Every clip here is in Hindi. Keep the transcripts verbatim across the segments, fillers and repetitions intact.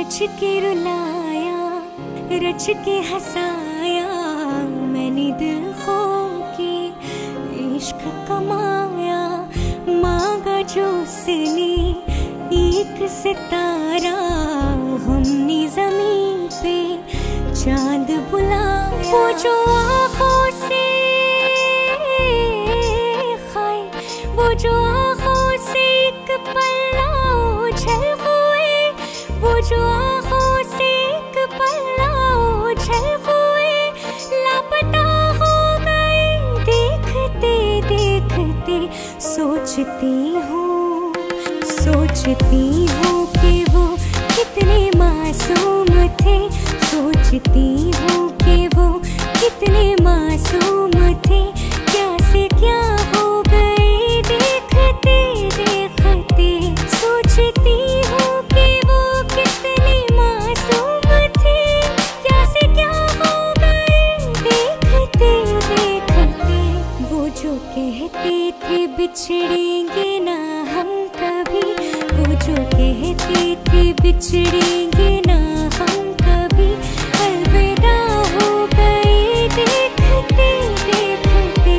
रच के रुलाया, रच के हंसाया, मैंने दिल खो के इश्क कमाया। मांगा जो उसने एक सितारा, हमने जमीन पे चांद बुलाया। वो जो आँखों से खाए, वो जो आँखों से एक पल्ला उछल हुए, वो जो आँखों से एक पल्ला उछल हुए, लापता हो गए देखते देखते। सोचती हूँ सोचती हूँ कि वो कितने मासूम थे, सोचती हूँ कि वो कितने मासूम थे। क्या से क्या हो गए देखते देखते। सोचती हूँ कि वो कितने मासूम थे, क्या से क्या हो गए देखते देखते। वो जो कहते थे बिछड़ेंगे ना हम कभी, वो जो कहते थे बिछड़ेंगे ना हम कभी, अलविदा हो गए देखते देखते।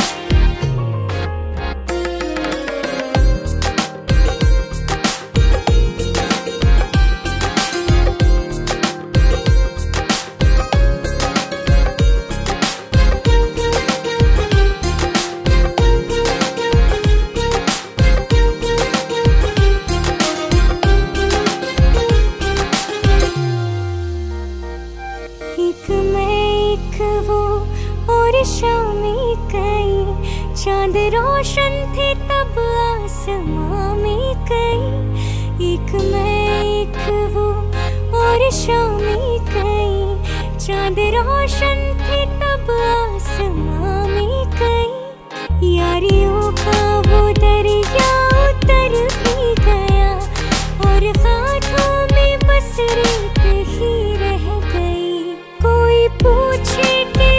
एक मैं एक वो और शामी कई, चांद रोशन थे तब आसमां में कई। एक मैं एक वो और शामी कई, चांद रोशन थे तब आसमां में कई। यारियों का वो दरिया उतर भी गया, और हाथों में बस रेत ही रह गई। कोई पूछे कि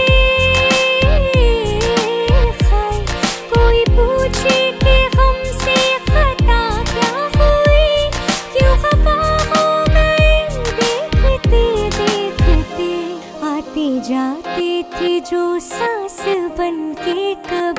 खाए, कोई पूछे कि हमसे खता क्या हुई, क्यों खफा हो गए देखते देखते। आते जाते थे जो सांस बन के कभी,